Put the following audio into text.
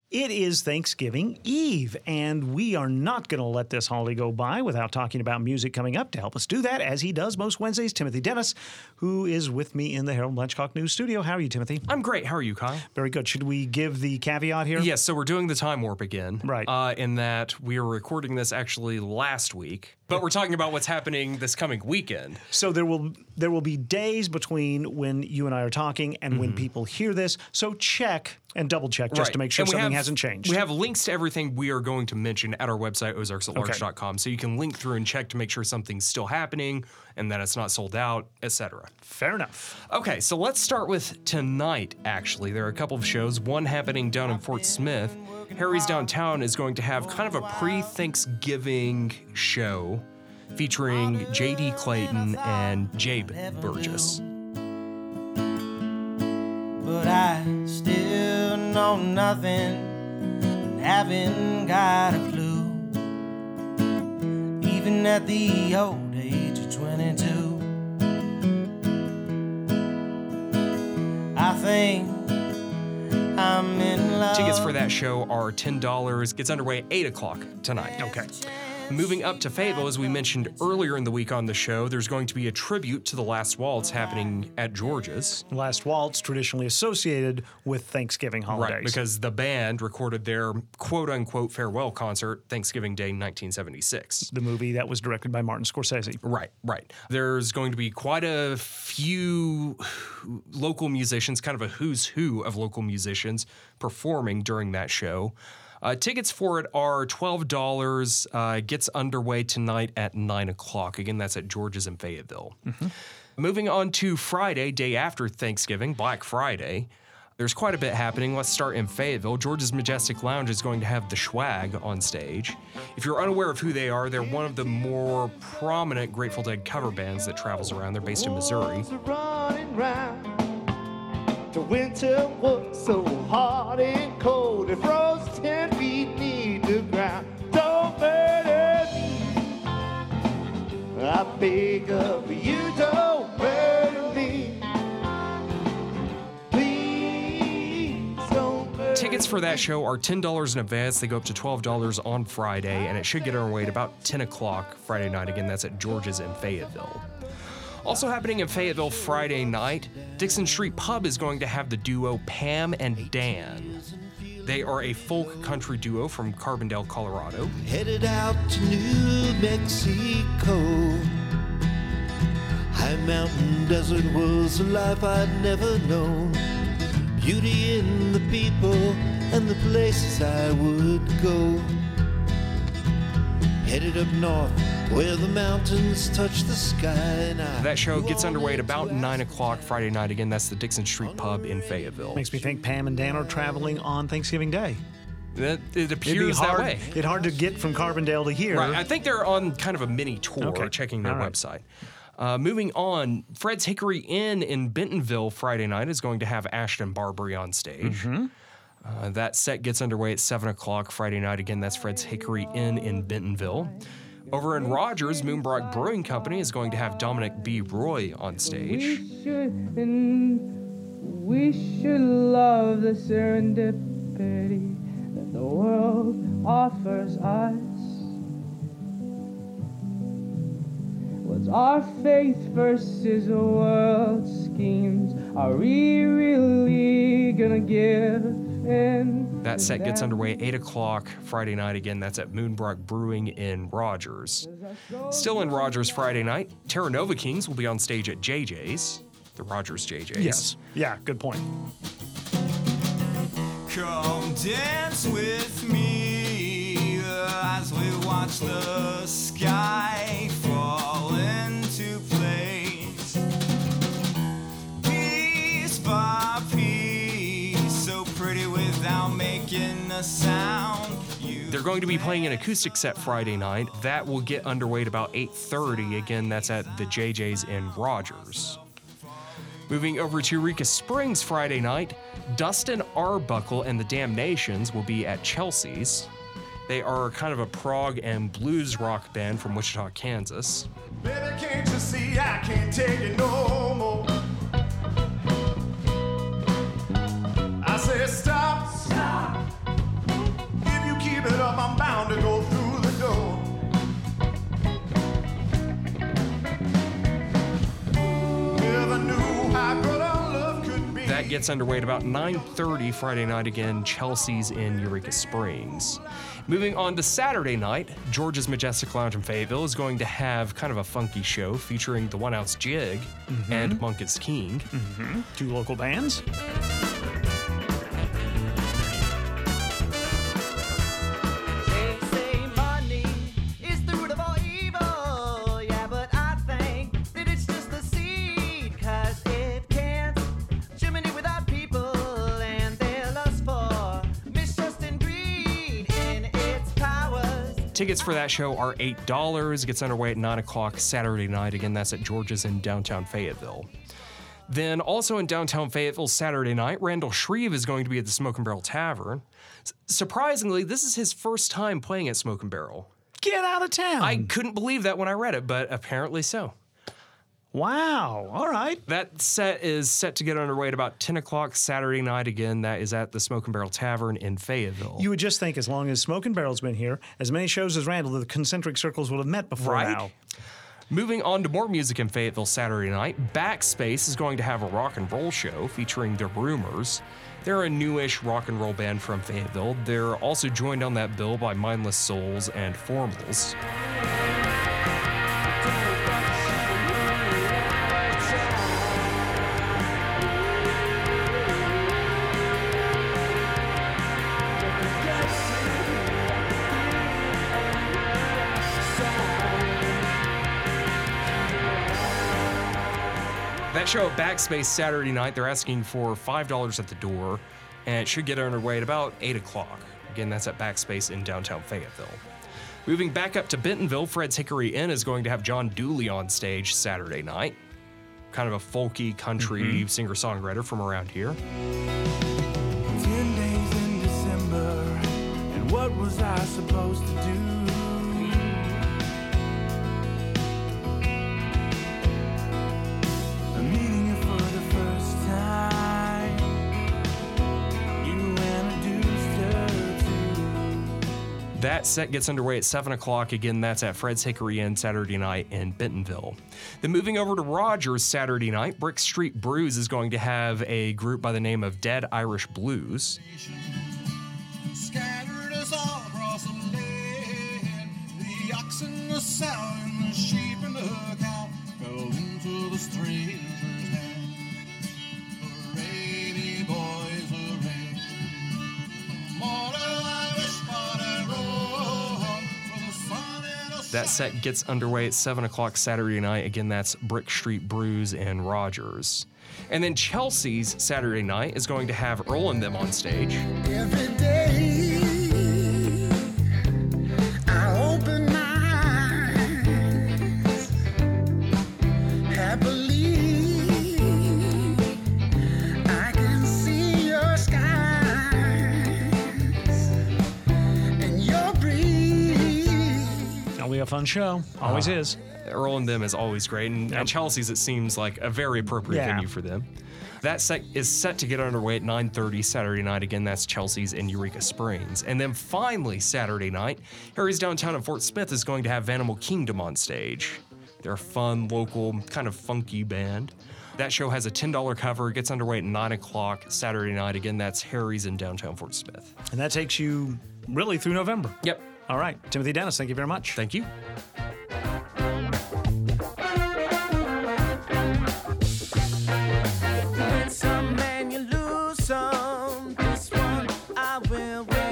It is Thanksgiving Eve, and we are not going to let this holiday go by without talking about music coming up. To help us do that, as he does most Wednesdays, Timothy Dennis, who is with me in the Harold Blanchcock News Studio. How are you, Timothy? I'm great. How are you, Kyle? Very good. Should we give the caveat here? Yes, so we're doing the time warp again. Right. In that we are recording this actually last week, but we're talking about what's happening this coming weekend. So there will be days between when you and I are talking and when people hear this. So check and double check just to make sure something hasn't changed. We have links to everything we are going to mention at our website, ozarksatlarge.com, so you can link through and check to make sure something's still happening and that it's not sold out, etc. Fair enough. Okay, so let's start with tonight, actually. There are a couple of shows, one happening down in Fort Smith. Harry's Downtown is going to have kind of a pre-Thanksgiving show featuring J.D. Clayton and Jabe Burgess. But I still know nothing and haven't got a clue. Even at the old age of 22, I think I'm in love. Tickets for that show are $10. Gets underway at 8 o'clock tonight. Okay. Moving up to Fayetteville, as we mentioned earlier in the week on the show, there's going to be a tribute to the Last Waltz happening at George's. Last Waltz, traditionally associated with Thanksgiving holidays. Right, because the band recorded their quote-unquote farewell concert Thanksgiving Day 1976. The movie that was directed by Martin Scorsese. Right. There's going to be quite a few local musicians, kind of a who's who of local musicians, performing during that show. Tickets for it are $12. Gets underway tonight at 9 o'clock. Again, that's at George's in Fayetteville. Moving on to Friday, day after Thanksgiving, Black Friday. There's quite a bit happening. Let's start in Fayetteville. George's Majestic Lounge is going to have The Schwag on stage. If you're unaware of who they are, they're one of the more prominent Grateful Dead cover bands that travels around. They're based in Missouri. The winter was so hard and cold, it froze 10 feet beneath the ground. Don't murder me, I beg of you, don't murder me. Please don't murder me. Tickets for that show are $10 in advance. They go up to $12 on Friday, and it should get underway at about 10 o'clock Friday night. Again, that's at George's in Fayetteville. Also happening in Fayetteville Friday night, Dixon Street Pub is going to have the duo Pam and Dan. They are a folk country duo from Carbondale, Colorado. Headed out to New Mexico. High mountain desert was a life I'd never known. Beauty in the people and the places I would go. Headed up north where the mountains touch the sky. That show gets underway at about 9 o'clock Friday night. Again, that's the Dixon Street Pub in Fayetteville. Makes me think Pam and Dan are traveling on Thanksgiving Day. It appears that way. It's hard to get from Carbondale to here. Right, I think they're on kind of a mini tour, checking their website. Moving on, Fred's Hickory Inn in Bentonville Friday night is going to have Ashton Barbary on stage. That set gets underway at 7 o'clock Friday night. Again, that's Fred's Hickory Inn in Bentonville. Over in Rogers, Moonbrook Brewing Company is going to have Dominic B. Roy on stage. We should love the serendipity that the world offers us. What's our faith versus the world schemes? Are we really gonna give in? That set gets underway at 8 o'clock Friday night. Again, that's at Moonbrook Brewing in Rogers. Still in Rogers Friday night, Terra Nova Kings will be on stage at JJ's, the Rogers JJ's. Yes. Yeah, good point. Come dance with me as we watch the sky fall into place. Piece by piece, so pretty without making a sound. They're going to be playing an acoustic set Friday night. That will get underway at about 8:30. Again, that's at the JJ's in Rogers. Moving over to Eureka Springs Friday night, Dustin Arbuckle and the Damnations will be at Chelsea's. They are kind of a prog and blues rock band from Wichita, Kansas. Baby, can't you see I can't take it no more? I said stop, stop, gets underway at about 9:30 Friday night. Again, Chelsea's in Eureka Springs. Moving on to Saturday night, George's Majestic Lounge in Fayetteville is going to have kind of a funky show featuring the 1 Ounce Jig and Monk is King. 2 local bands. They say money is the root of all evil, yeah, but I think that it's just a seed, 'cause it can't germinate without people and their lust for mistrust and greed in its powers. Tickets for that show are $8. It gets underway at 9 o'clock Saturday night. Again, that's at George's in downtown Fayetteville. Then also in downtown Fayetteville Saturday night, Randall Shreve is going to be at the Smoke and Barrel Tavern. Surprisingly, this is his first time playing at Smoke and Barrel. Get out of town. I couldn't believe that when I read it, but apparently so. Wow. All right. That set is set to get underway at about 10 o'clock Saturday night. Again, that is at the Smoke and Barrel Tavern in Fayetteville. You would just think as long as Smoke and Barrel's been here, as many shows as Randall, the concentric circles would have met before Right? now. Moving on to more music in Fayetteville Saturday night, Backspace is going to have a rock and roll show featuring The Rumors. They're a newish rock and roll band from Fayetteville. They're also joined on that bill by Mindless Souls and Formals. That show at Backspace Saturday night, they're asking for $5 at the door, and it should get underway at about 8 o'clock. Again, that's at Backspace in downtown Fayetteville. Moving back up to Bentonville, Fred's Hickory Inn is going to have John Dooley on stage Saturday night. Kind of a folky country singer-songwriter from around here. 10 days in December, and what was I supposed to do? I'm meeting you for the first time. You introduced her to. That set gets underway at 7 o'clock. Again, that's at Fred's Hickory Inn Saturday night in Bentonville. Then moving over to Rogers Saturday night, Brick Street Brews is going to have a group by the name of Dead Irish Blues. Scattered us all across the land. The oxen, the sow, and the sheep and the cow fell into the stranger's hand. Hooray, boys, hooray. Mortal Irish morning roll for the sun and the That set gets underway at 7 o'clock Saturday night. Again, that's Brick Street Brews in Rogers. And then Chelsea's Saturday night is going to have Earl and them on stage. Every day I open my eyes happily. I can see your skies and your breeze. That'll be a fun show. Always is. Earl and them is always great, and at Chelsea's it seems like a very appropriate Yeah. venue for them. That set is set to get underway at 9:30 Saturday night. Again, that's Chelsea's in Eureka Springs. And then finally, Saturday night, Harry's Downtown in Fort Smith is going to have Vanimal Kingdom on stage. They're a fun, local, kind of funky band. That show has a $10 cover. It gets underway at 9 o'clock Saturday night. Again, that's Harry's in downtown Fort Smith. And that takes you really through November. Yep. All right. Timothy Dennis, thank you very much. Thank you. Win some and you lose some. This one I will win.